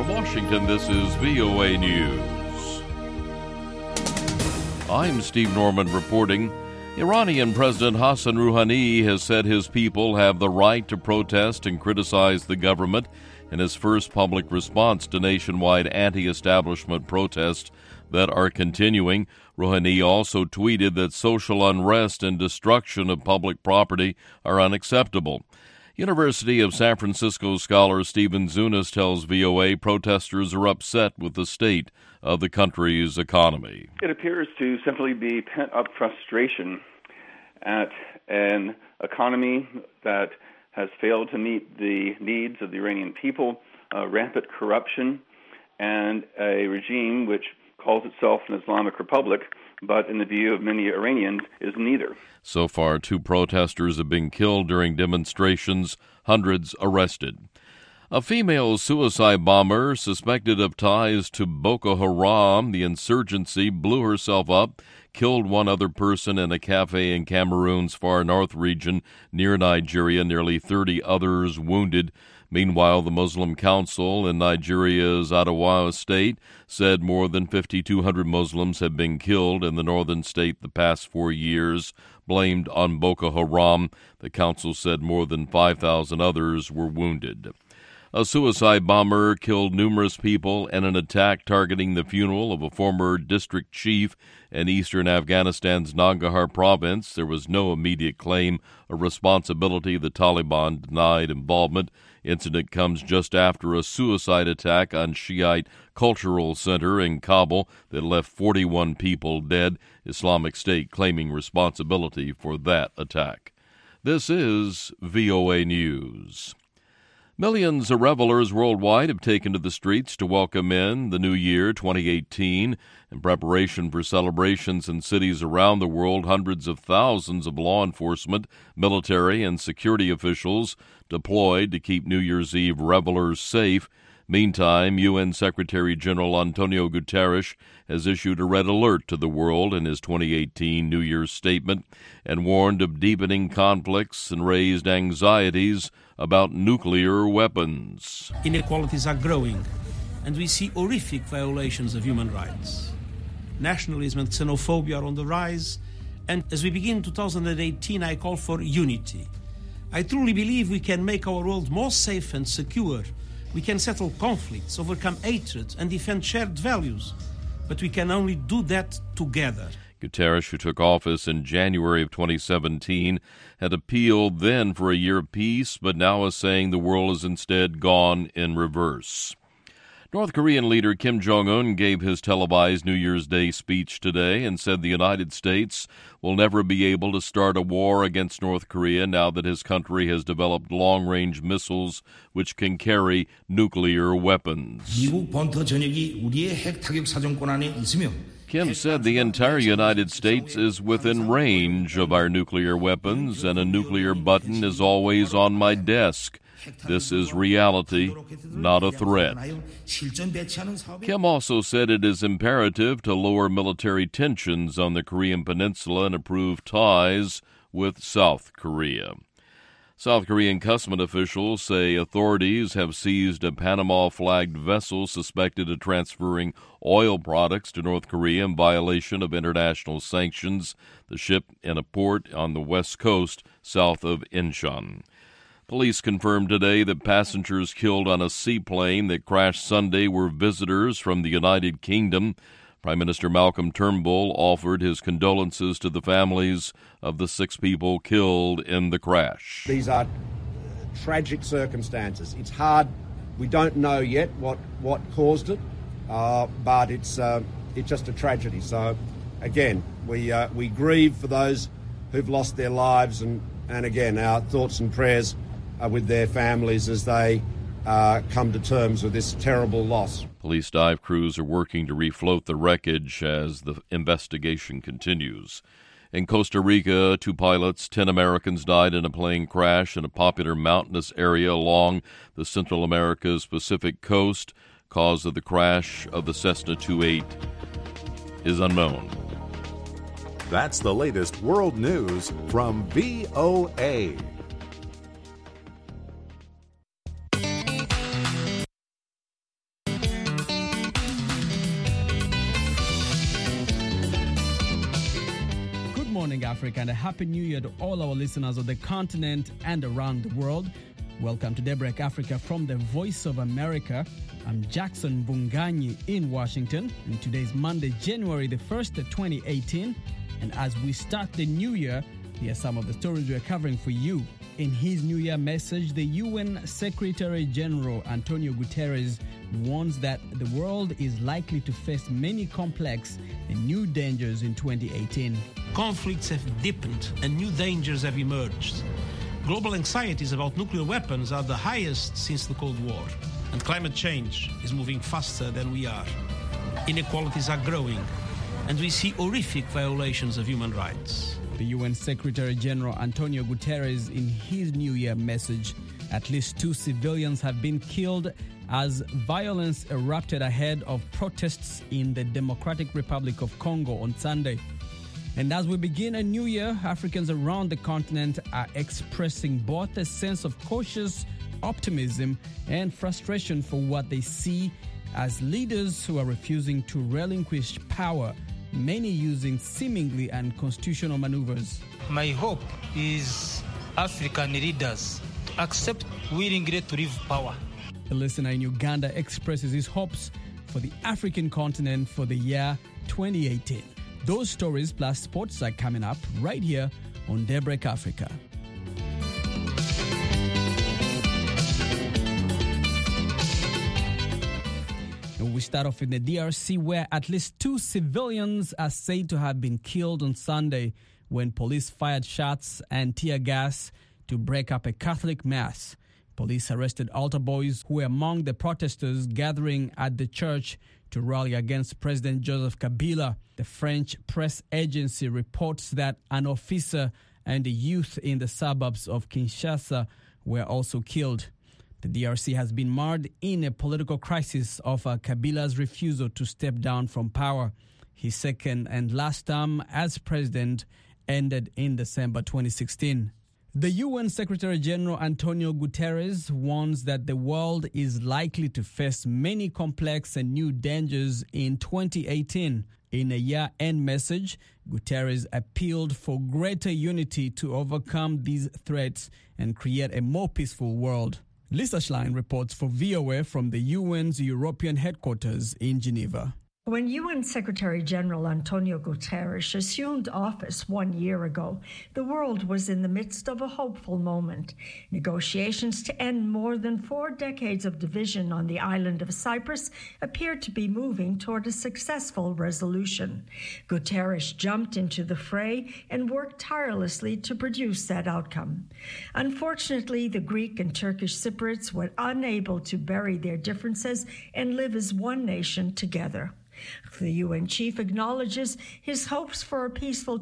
From Washington, this is VOA News. I'm Steve Norman reporting. Iranian President Hassan Rouhani has said his people have the right to protest and criticize the government in his first public response to nationwide anti-establishment protests that are continuing. Rouhani also tweeted that social unrest and destruction of public property are unacceptable. University of San Francisco scholar Stephen Zunas tells VOA protesters are upset with the state of the country's economy. It appears to simply be pent-up frustration at an economy that has failed to meet the needs of the Iranian people, rampant corruption, and a regime which calls itself an Islamic Republic, but in the view of many Iranians is neither. So far, 2 protesters have been killed during demonstrations, hundreds arrested. A female suicide bomber suspected of ties to Boko Haram, the insurgency, blew herself up, killed one other person in a cafe in Cameroon's far north region near Nigeria, nearly 30 others wounded. Meanwhile, the Muslim Council in Nigeria's Adamawa state said more than 5,200 Muslims have been killed in the northern state the past 4 years, blamed on Boko Haram. The council said more than 5,000 others were wounded. A suicide bomber killed numerous people in an attack targeting the funeral of a former district chief in eastern Afghanistan's Nangarhar province. There was no immediate claim of responsibility. The Taliban denied involvement. Incident comes just after a suicide attack on Shiite Cultural Center in Kabul that left 41 people dead. Islamic State claiming responsibility for that attack. This is VOA News. Millions of revelers worldwide have taken to the streets to welcome in the new year, 2018. In preparation for celebrations in cities around the world, hundreds of thousands of law enforcement, military, and security officials deployed to keep New Year's Eve revelers safe. Meantime, UN Secretary-General Antonio Guterres has issued a red alert to the world in his 2018 New Year's statement and warned of deepening conflicts and raised anxieties about nuclear weapons. Inequalities are growing, and we see horrific violations of human rights. Nationalism and xenophobia are on the rise, and as we begin 2018, I call for unity. I truly believe we can make our world more safe and secure. We can settle conflicts, overcome hatred, and defend shared values. But we can only do that together. Guterres, who took office in January of 2017, had appealed then for a year of peace, but now is saying the world is instead gone in reverse. North Korean leader Kim Jong-un gave his televised New Year's Day speech today and said the United States will never be able to start a war against North Korea now that his country has developed long-range missiles which can carry nuclear weapons. Kim said the entire United States is within range of our nuclear weapons, and a nuclear button is always on my desk. This is reality, not a threat. Kim also said it is imperative to lower military tensions on the Korean Peninsula and improve ties with South Korea. South Korean customs officials say authorities have seized a Panama-flagged vessel suspected of transferring oil products to North Korea in violation of international sanctions. The ship in a port on the west coast south of Incheon. Police confirmed today that passengers killed on a seaplane that crashed Sunday were visitors from the United Kingdom. Prime Minister Malcolm Turnbull offered his condolences to the families of the 6 people killed in the crash. These are tragic circumstances. It's hard. We don't know yet what caused it, but it's just a tragedy. So, again, we grieve for those who've lost their lives, and again, our thoughts and prayers are with their families as they come to terms with this terrible loss. Police dive crews are working to refloat the wreckage as the investigation continues. In Costa Rica, 2 pilots, 10 Americans died in a plane crash in a popular mountainous area along the Central America's Pacific coast. Cause of the crash of the Cessna 208 is unknown. That's the latest world news from VOA. Africa, and a Happy New Year to all our listeners of the continent and around the world. Welcome to Daybreak Africa from the Voice of America. I'm Jackson Bunganyi in Washington, and today is Monday, January the 1st, 2018. And as we start the new year, here are some of the stories we're covering for you. In his New Year message, the UN Secretary General Antonio Guterres warns that the world is likely to face many complex and new dangers in 2018. Conflicts have deepened and new dangers have emerged. Global anxieties about nuclear weapons are the highest since the Cold War, and climate change is moving faster than we are. Inequalities are growing, and we see horrific violations of human rights. The UN Secretary General Antonio Guterres, in his New Year message, at least 2 civilians have been killed as violence erupted ahead of protests in the Democratic Republic of Congo on Sunday. And as we begin a new year, Africans around the continent are expressing both a sense of cautious optimism and frustration for what they see as leaders who are refusing to relinquish power, many using seemingly unconstitutional maneuvers. My hope is African leaders to accept willingly to leave power. A listener in Uganda expresses his hopes for the African continent for the year 2018. Those stories plus sports are coming up right here on Daybreak Africa. And we start off in the DRC, where at least 2 civilians are said to have been killed on Sunday when police fired shots and tear gas to break up a Catholic mass. Police arrested altar boys who were among the protesters gathering at the church to rally against President Joseph Kabila. The French press agency reports that an officer and a youth in the suburbs of Kinshasa were also killed. The DRC has been marred in a political crisis of Kabila's refusal to step down from power. His second and last term as president ended in December 2016. The UN Secretary General Antonio Guterres warns that the world is likely to face many complex and new dangers in 2018. In a year-end message, Guterres appealed for greater unity to overcome these threats and create a more peaceful world. Lisa Schlein reports for VOA from the UN's European headquarters in Geneva. When UN Secretary General Antonio Guterres assumed office 1 year ago, the world was in the midst of a hopeful moment. Negotiations to end more than 4 decades of division on the island of Cyprus appeared to be moving toward a successful resolution. Guterres jumped into the fray and worked tirelessly to produce that outcome. Unfortunately, the Greek and Turkish Cypriots were unable to bury their differences and live as one nation together. The UN chief acknowledges his hopes for a peaceful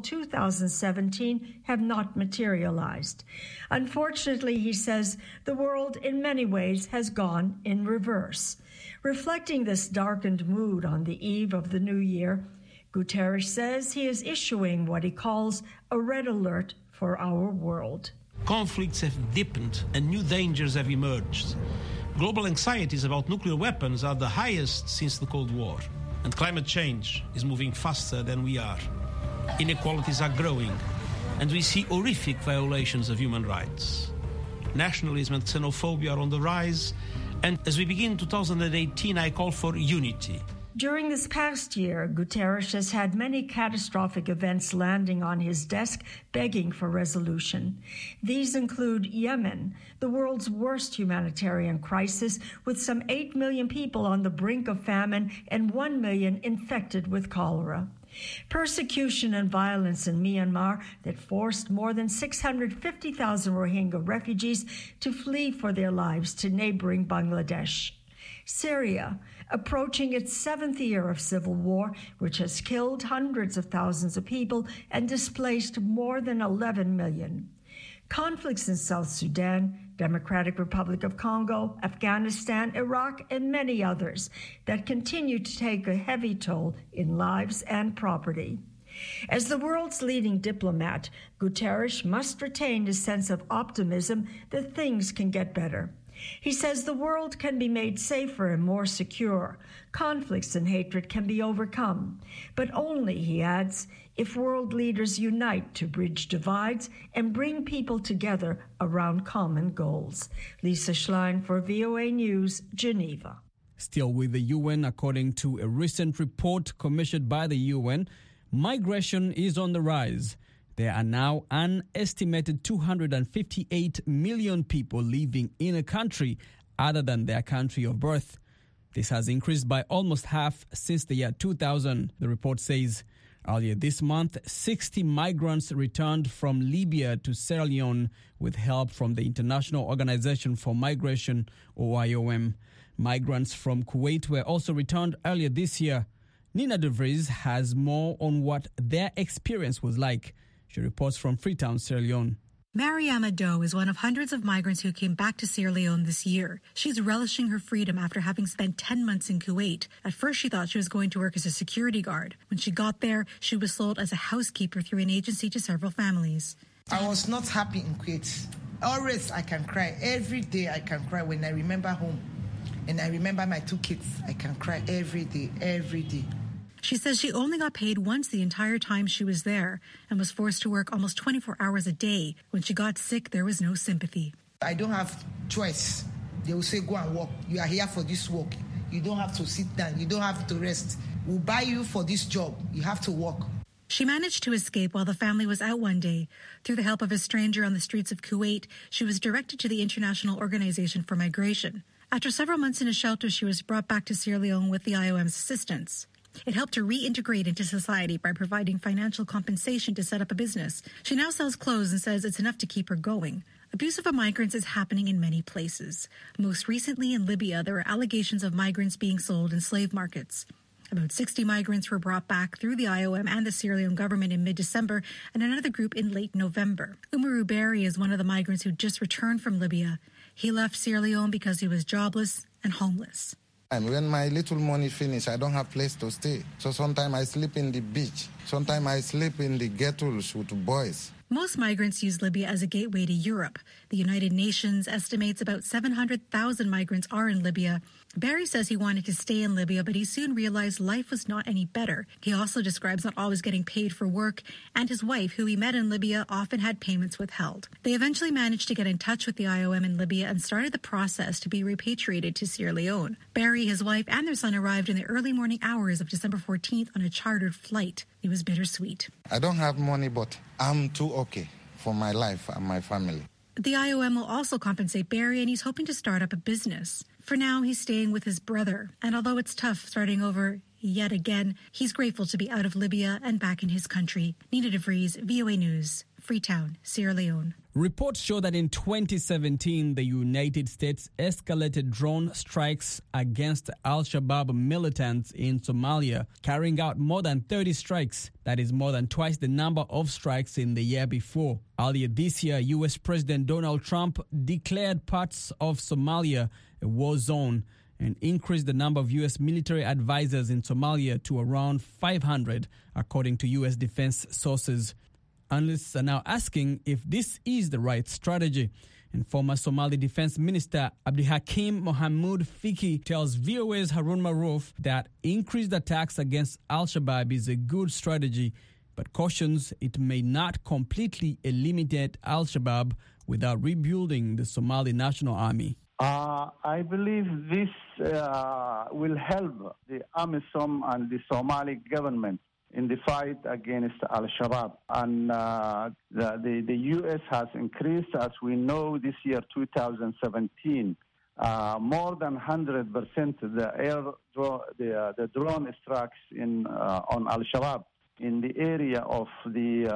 2017 have not materialized. Unfortunately, he says, the world in many ways has gone in reverse. Reflecting this darkened mood on the eve of the new year, Guterres says he is issuing what he calls a red alert for our world. Conflicts have deepened and new dangers have emerged. Global anxieties about nuclear weapons are the highest since the Cold War. And climate change is moving faster than we are. Inequalities are growing, and we see horrific violations of human rights. Nationalism and xenophobia are on the rise, and as we begin 2018, I call for unity. During this past year, Guterres has had many catastrophic events landing on his desk, begging for resolution. These include Yemen, the world's worst humanitarian crisis, with some 8 million people on the brink of famine and 1 million infected with cholera. Persecution and violence in Myanmar that forced more than 650,000 Rohingya refugees to flee for their lives to neighboring Bangladesh. Syria, approaching its 7th year of civil war, which has killed hundreds of thousands of people and displaced more than 11 million. Conflicts in South Sudan, Democratic Republic of Congo, Afghanistan, Iraq, and many others that continue to take a heavy toll in lives and property. As the world's leading diplomat, Guterres must retain a sense of optimism that things can get better. He says the world can be made safer and more secure. Conflicts and hatred can be overcome. But only, he adds, if world leaders unite to bridge divides and bring people together around common goals. Lisa Schlein for VOA News, Geneva. Still with the UN, according to a recent report commissioned by the UN, migration is on the rise. There are now an estimated 258 million people living in a country other than their country of birth. This has increased by almost half since the year 2000, the report says. Earlier this month, 60 migrants returned from Libya to Sierra Leone with help from the International Organization for Migration, or IOM. Migrants from Kuwait were also returned earlier this year. Nina de Vries has more on what their experience was like. She reports from Freetown, Sierra Leone. Mariama Doe is one of hundreds of migrants who came back to Sierra Leone this year. She's relishing her freedom after having spent 10 months in Kuwait. At first, she thought she was going to work as a security guard. When she got there, she was sold as a housekeeper through an agency to several families. I was not happy in Kuwait. Always I can cry. Every day I can cry when I remember home. And I remember my 2 kids. I can cry every day, every day. She says she only got paid once the entire time she was there and was forced to work almost 24 hours a day. When she got sick, there was no sympathy. I don't have choice. They will say, go and work. You are here for this work. You don't have to sit down. You don't have to rest. We'll buy you for this job. You have to work. She managed to escape while the family was out one day. Through the help of a stranger on the streets of Kuwait, she was directed to the International Organization for Migration. After several months in a shelter, she was brought back to Sierra Leone with the IOM's assistance. It helped her reintegrate into society by providing financial compensation to set up a business. She now sells clothes and says it's enough to keep her going. Abuse of migrants is happening in many places. Most recently in Libya, there are allegations of migrants being sold in slave markets. About 60 migrants were brought back through the IOM and the Sierra Leone government in mid-December and another group in late November. Umaru Berry is one of the migrants who just returned from Libya. He left Sierra Leone because he was jobless and homeless. And when my little money finish, I don't have place to stay. So sometimes I sleep in the beach. Sometimes I sleep in the ghettos with boys. Most migrants use Libya as a gateway to Europe. The United Nations estimates about 700,000 migrants are in Libya. Barry says he wanted to stay in Libya, but he soon realized life was not any better. He also describes not always getting paid for work, and his wife, who he met in Libya, often had payments withheld. They eventually managed to get in touch with the IOM in Libya and started the process to be repatriated to Sierra Leone. Barry, his wife, and their son arrived in the early morning hours of December 14th on a chartered flight. It was bittersweet. I don't have money, but I'm too okay for my life and my family. The IOM will also compensate Barry, and he's hoping to start up a business. For now, he's staying with his brother. And although it's tough starting over yet again, he's grateful to be out of Libya and back in his country. Nina de Vries, VOA News, Freetown, Sierra Leone. Reports show that in 2017, the United States escalated drone strikes against Al-Shabaab militants in Somalia, carrying out more than 30 strikes. That is more than twice the number of strikes in the year before. Earlier this year, U.S. President Donald Trump declared parts of Somalia a war zone and increased the number of U.S. military advisors in Somalia to around 500, according to U.S. defense sources. Analysts are now asking if this is the right strategy. And former Somali Defense Minister Abdihakim Mohamud Fiki tells VOA's Harun Maruf that increased attacks against Al-Shabaab is a good strategy, but cautions it may not completely eliminate Al-Shabaab without rebuilding the Somali National Army. I believe this will help the AMISOM and the Somali government in the fight against Al-Shabaab. And the U.S. has increased, as we know, this year, 2017, more than 100% the drone strikes on Al-Shabaab in the area of the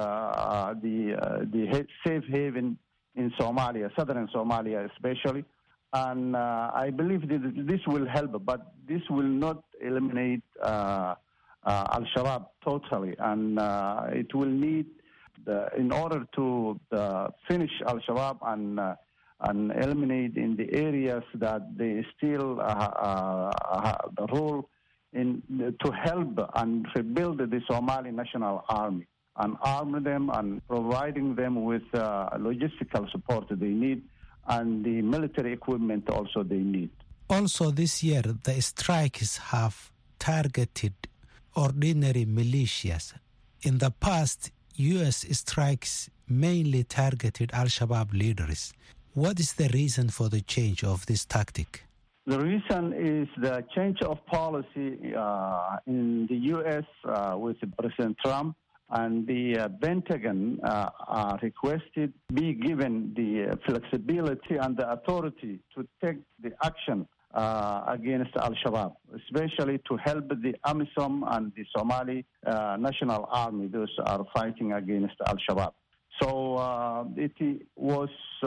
safe haven in Somalia, southern Somalia especially. And I believe this will help, but this will not eliminate Al-Shabaab totally, and it will need, in order to finish Al-Shabaab and eliminate in the areas that they still the role in to help and rebuild the Somali National Army and arm them and providing them with logistical support they need and the military equipment also they need. Also this year, the strikes have targeted ordinary militias, In the past, U.S. strikes mainly targeted Al-Shabaab leaders. What is the reason for the change of this tactic? The reason is the change of policy in the U.S. With President Trump, and the Pentagon requested be given the flexibility and the authority to take the action against Al-Shabaab, especially to help the AMISOM and the Somali National Army. Those are fighting against Al-Shabaab. So it was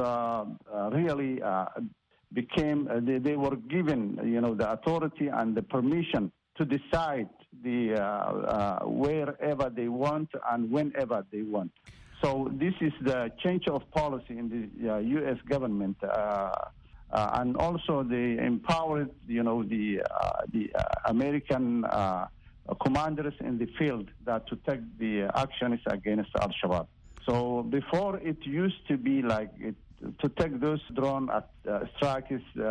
really became they were given, the authority and the permission to decide wherever they want and whenever they want. So this is the change of policy in the U.S. government, and also they empowered, the American commanders in the field that to take the actions against Al-Shabaab. So before it used to be like to take those drone strikes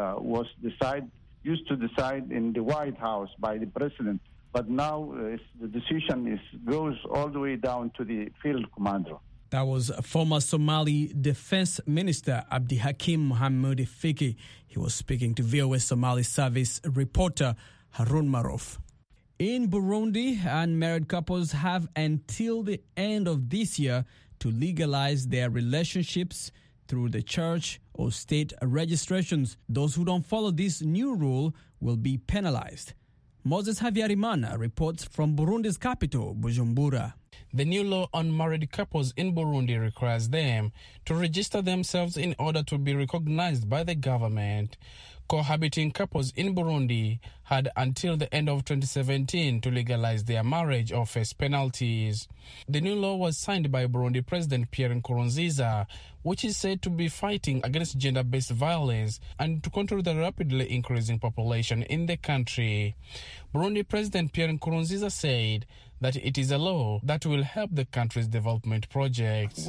used to decide in the White House by the president. But now the decision goes all the way down to the field commander. That was former Somali Defense Minister Abdi Hakim Mohamed Fiki. He was speaking to VOA Somali Service reporter Harun Maruf. In Burundi, unmarried couples have until the end of this year to legalize their relationships through the church or state registrations. Those who don't follow this new rule will be penalized. Moses Havyarimana reports from Burundi's capital, Bujumbura. The new law on married couples in Burundi requires them to register themselves in order to be recognized by the government. Cohabiting couples in Burundi had until the end of 2017 to legalize their marriage or face penalties. The new law was signed by Burundi President Pierre Nkurunziza, which is said to be fighting against gender-based violence and to control the rapidly increasing population in the country. Burundi President Pierre Nkurunziza said that it is a law that will help the country's development projects.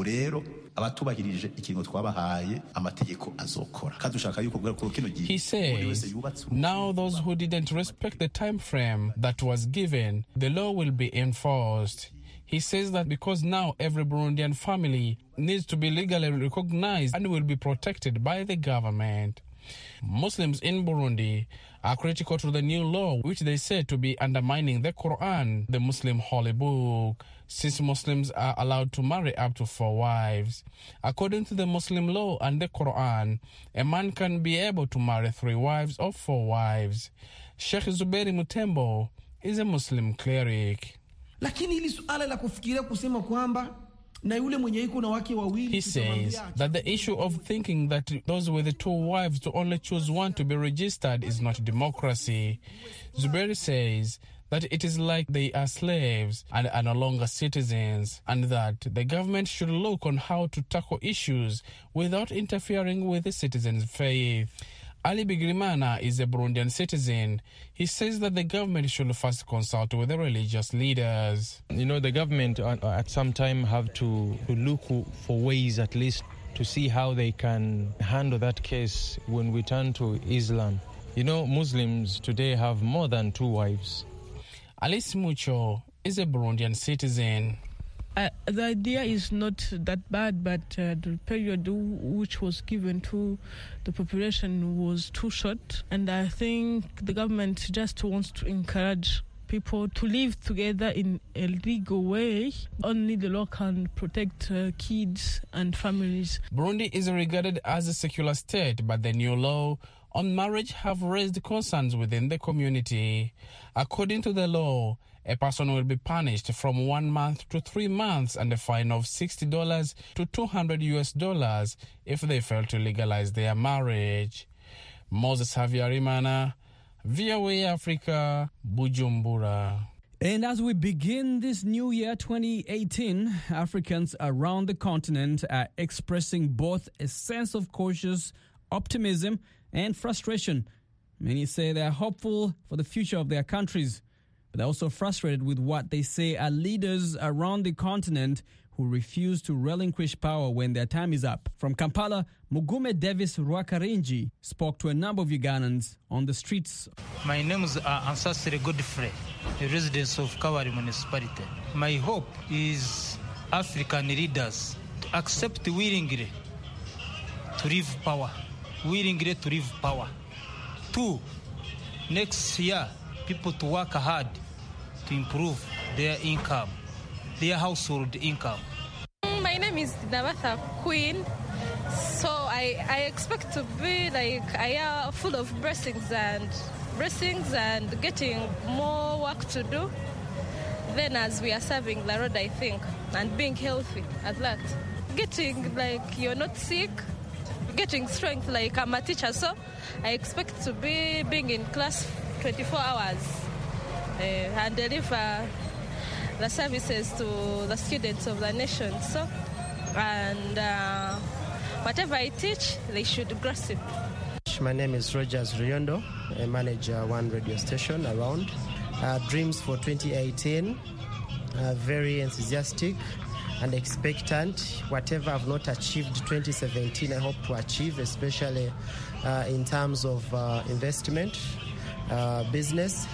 He says, now those who didn't respect the time frame that was given, the law will be enforced. He says that because now every Burundian family needs to be legally recognized and will be protected by the government. Muslims in Burundi are critical to the new law, which they say to be undermining the Quran, the Muslim holy book, since Muslims are allowed to marry up to 4 wives. According to the Muslim law and the Quran, a man can be able to marry 3 wives or 4 wives. Sheikh Zuberi Mutembo is a Muslim cleric. Lakini ili suala la kufikiria kusema kwamba he says that the issue of thinking that those with the 2 wives to only choose one to be registered is not democracy. Zuberi says that it is like they are slaves and are no longer citizens, and that the government should look on how to tackle issues without interfering with the citizens' faith. Ali Bigirimana is a Burundian citizen. He says that the government should first consult with the religious leaders. The government at some time have to look for ways at least to see how they can handle that case when we turn to Islam. Muslims today have more than 2 wives. Alice Mucho is a Burundian citizen. The idea is not that bad, but the period which was given to the population was too short. And I think the government just wants to encourage people to live together in a legal way. Only the law can protect kids and families. Burundi is regarded as a secular state, but the new law on marriage have raised concerns within the community. According to the law, a person will be punished from 1 month to 3 months and a fine of $60 to $200 if they fail to legalize their marriage. Moses Havyarimana, VOA Africa, Bujumbura. And as we begin this new year, 2018, Africans around the continent are expressing both a sense of cautious optimism and frustration. Many say they are hopeful for the future of their countries, but they're also frustrated with what they say are leaders around the continent who refuse to relinquish power when their time is up. From Kampala, Mugume Davis Rwakarinji spoke to a number of Ugandans on the streets. My name is Ancestry Godfrey, a resident of Kawari municipality. My hope is African leaders to accept willingly to leave power. Willingly to leave power. 2, next year, people to work hard to improve their income, their household income. My name is Nabatha Queen. So I expect to be like a year full of blessings and getting more work to do than as we are serving the Lord, I think, and being healthy at that. Getting like you're not sick, getting strength, like I'm a teacher, so I expect to be being in class 24 hours and deliver the services to the students of the nation. So, and whatever I teach, they should grasp it. My name is Rogers Riondo. I manage one radio station around. Dreams for 2018, very enthusiastic and expectant. Whatever I've not achieved 2017, I hope to achieve, especially in terms of investment, business.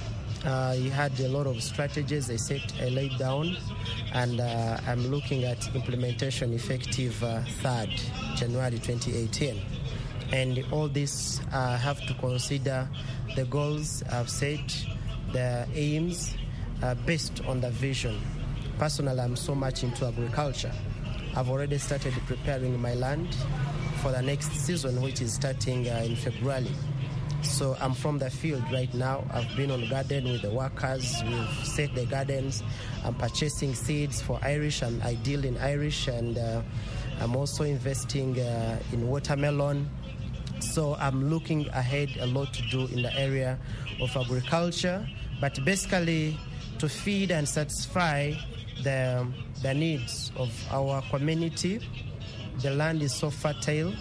He had a lot of strategies I laid down, and I'm looking at implementation effective 3rd January 2018. And all this have to consider the goals I've set, the aims based on the vision. Personally, I'm so much into agriculture. I've already started preparing my land for the next season, which is starting in February. So I'm from the field right now. I've been on garden with the workers. We've set the gardens. I'm purchasing seeds for Irish, and I deal in Irish, and I'm also investing in watermelon. So I'm looking ahead, a lot to do in the area of agriculture, but basically to feed and satisfy the needs of our community. The land is so fertile,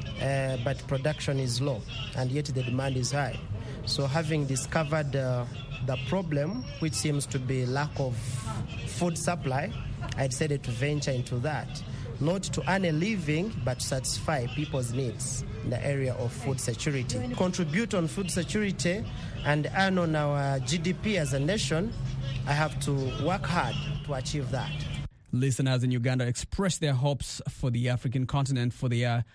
but production is low, and yet the demand is high. So having discovered the problem, which seems to be lack of food supply, I decided to venture into that. Not to earn a living, but to satisfy people's needs in the area of food security. Contribute on food security and earn on our GDP as a nation, I have to work hard to achieve that. Listeners in Uganda expressed their hopes for the African continent for the year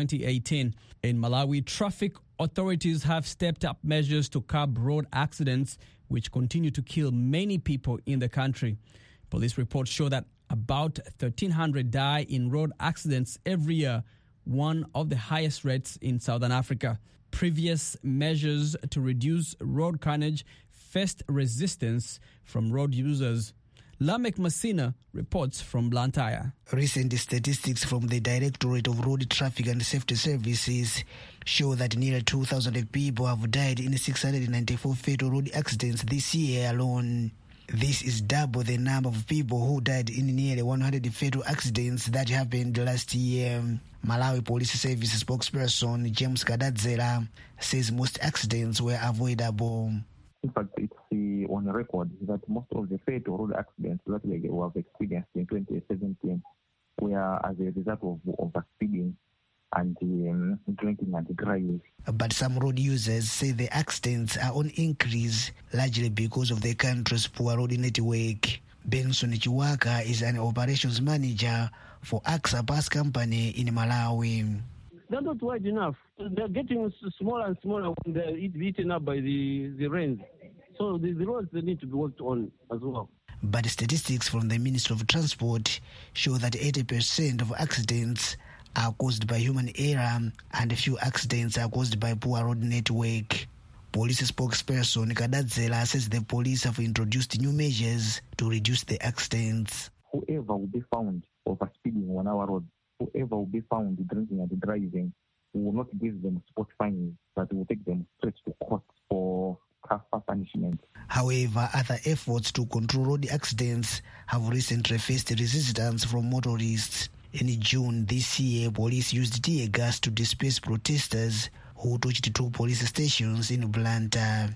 2018. In Malawi, traffic authorities have stepped up measures to curb road accidents, which continue to kill many people in the country. Police reports show that about 1,300 die in road accidents every year, one of the highest rates in Southern Africa. Previous measures to reduce road carnage faced resistance from road users. Lamek Masina reports from Blantyre. Recent statistics from the Directorate of Road Traffic and Safety Services show that nearly 2,000 people have died in 694 fatal road accidents this year alone. This is double the number of people who died in nearly 100 fatal accidents that happened last year. Malawi Police Service spokesperson James Kadadzela says most accidents were avoidable. In fact, it's on record that most of the fatal road accidents that we have experienced in 2017 were as a result of overspeeding and drinking and driving. But some road users say the accidents are on increase, largely because of the country's poor road network. Benson Chiwaka is an operations manager for AXA Bus Company in Malawi. They're not wide enough. They're getting smaller and smaller when they're eaten up by the rains. So the roads, they need to be worked on as well. But statistics from the Ministry of Transport show that 80% of accidents are caused by human error and a few accidents are caused by poor road network. Police spokesperson Kadadzela says the police have introduced new measures to reduce the accidents. Whoever will be found overspeeding on our road, whoever will be found drinking and driving, we will not give them spot fines, but we will take them straight to court for tougher punishment. However, other efforts to control road accidents have recently faced resistance from motorists. In June this year, police used tear gas to disperse protesters who touched two police stations in Blantyre.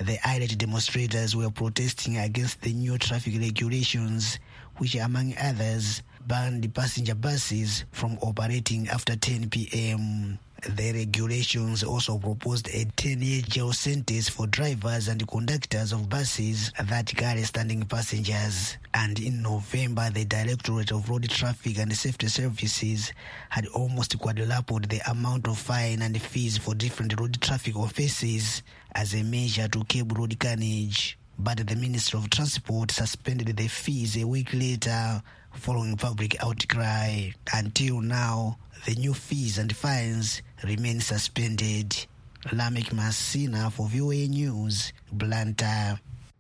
The irate demonstrators were protesting against the new traffic regulations, which, among others, banned passenger buses from operating after 10 p.m. The regulations also proposed a 10-year jail sentence for drivers and conductors of buses that carry standing passengers. And in November, the Directorate of Road Traffic and Safety Services had almost quadrupled the amount of fine and fees for different road traffic offences as a measure to curb road carnage. But the Ministry of Transport suspended the fees a week later following public outcry. Until now, the new fees and fines remain suspended. Lamek Masina for VOA News, Blantyre.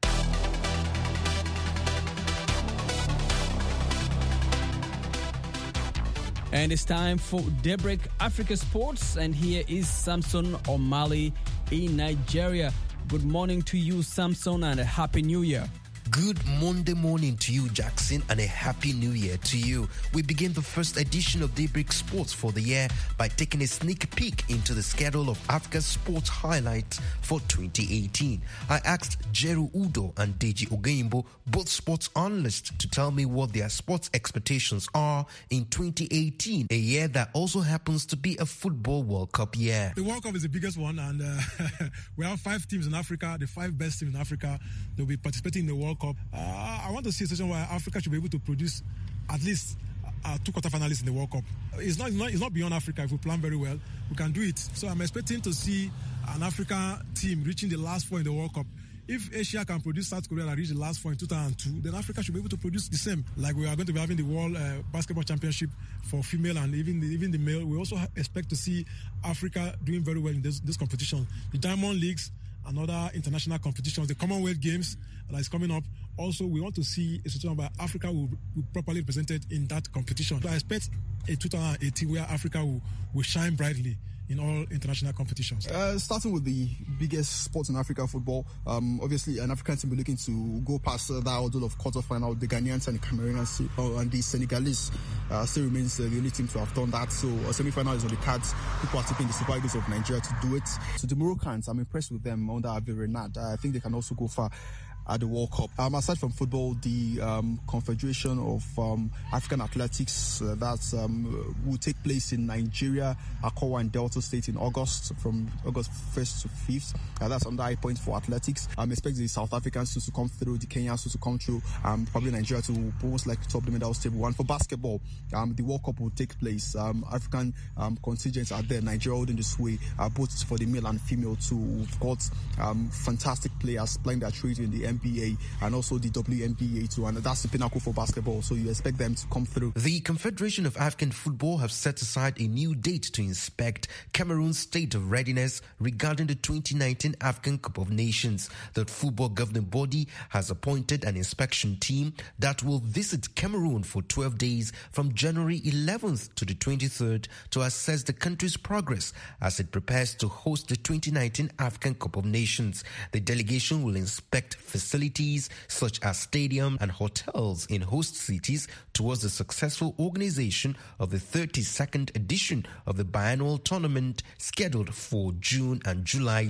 And it's time for Daybreak Africa Sports, and here is Samson Omale in Nigeria. Good morning to you, Samson, and a Happy New Year. Good Monday morning to you, Jackson, and a Happy New Year to you. We begin the first edition of Daybreak Sports for the year by taking a sneak peek into the schedule of Africa's sports highlights for 2018. I asked Jeru Udo and Deji Ogeyimbo, both sports analysts, to tell me what their sports expectations are in 2018, a year that also happens to be a Football World Cup year. The World Cup is the biggest one, and we have 5 teams in Africa, the 5 best teams in Africa. They'll be participating in the World Cup. I want to see a situation where Africa should be able to produce at least 2 quarterfinalists in the World Cup. It's not beyond Africa. If we plan very well, we can do it. So I'm expecting to see an African team reaching the last 4 in the World Cup. If Asia can produce South Korea that reached the last 4 in 2002, then Africa should be able to produce the same. Like we are going to be having the World Basketball Championship for female and even the male. We also expect to see Africa doing very well in this competition. The Diamond Leagues and other international competitions, the Commonwealth Games that is coming up. Also, we want to see a situation where Africa will be properly represented in that competition. So I expect a 2018 where Africa will shine brightly in all international competitions. Starting with the biggest sports in Africa, football. Obviously, an African team will be looking to go past that ordeal of quarterfinal. The Ghanaians and the Cameroonians and the Senegalese still remains the only team to have done that. So a semi-final is on the cards. People are taking the Super Eagles of Nigeria to do it. So the Moroccans, I'm impressed with them under Hervé Renard. I think they can also go far at the World Cup. Aside from football, the Confederation of African Athletics that will take place in Nigeria, Akwa and Delta State in August, from August 1st to 5th. That's under high point for athletics. I'm expecting the South Africans to come through, the Kenyans to come through, probably Nigeria to most likely top the medal table. And for basketball, the World Cup will take place. African contingents are there. Nigeria holding the sway, both for the male and female too. We've got fantastic players playing their trade in the NBA and also the WNBA too, and that's the pinnacle for basketball, so you expect them to come through. The Confederation of African Football have set aside a new date to inspect Cameroon's state of readiness regarding the 2019 African Cup of Nations. The football governing body has appointed an inspection team that will visit Cameroon for 12 days from January 11th to the 23rd to assess the country's progress as it prepares to host the 2019 African Cup of Nations. The delegation will inspect facilities such as stadiums and hotels in host cities towards the successful organization of the 32nd edition of the biannual tournament scheduled for June and July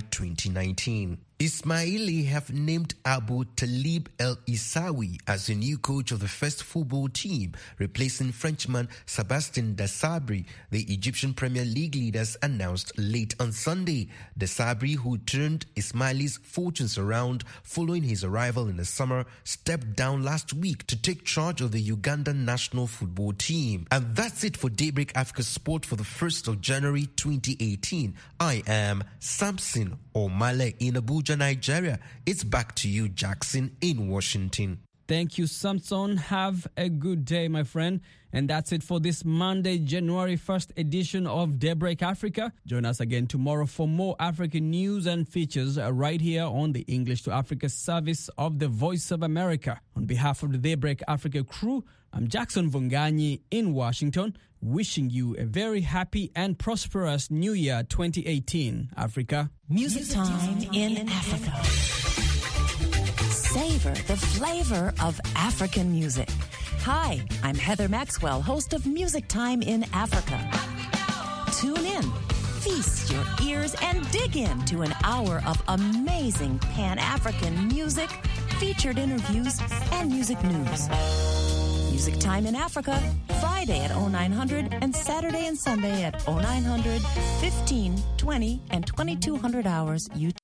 2019. Ismaili have named Abu Talib El Isawi as the new coach of the first football team, replacing Frenchman Sébastien Desabre, the Egyptian Premier League leaders announced late on Sunday. Desabre, who turned Ismaili's fortunes around following his arrival in the summer, stepped down last week to take charge of the Ugandan national football team. And that's it for Daybreak Africa Sport for the 1st of January 2018. I am Samson Omale in Abuja, Nigeria. It's back to you, Jackson, in Washington. Thank you, Samson. Have a good day, my friend. And that's it for this Monday, January 1st edition of Daybreak Africa. Join us again tomorrow for more African news and features right here on the English to Africa service of the Voice of America. On behalf of the Daybreak Africa crew, I'm Jackson Vunganyi in Washington, wishing you a very happy and prosperous New Year 2018, Africa. Music time in Africa. Savor the flavor of African music. Hi, I'm Heather Maxwell, host of Music Time in Africa. Tune in Feast your ears and dig into an hour of amazing Pan-African music, featured interviews, and music news. Music Time in Africa, Friday at 0900 and Saturday and Sunday at 0900, 15, 20, and 2200 hours UTC.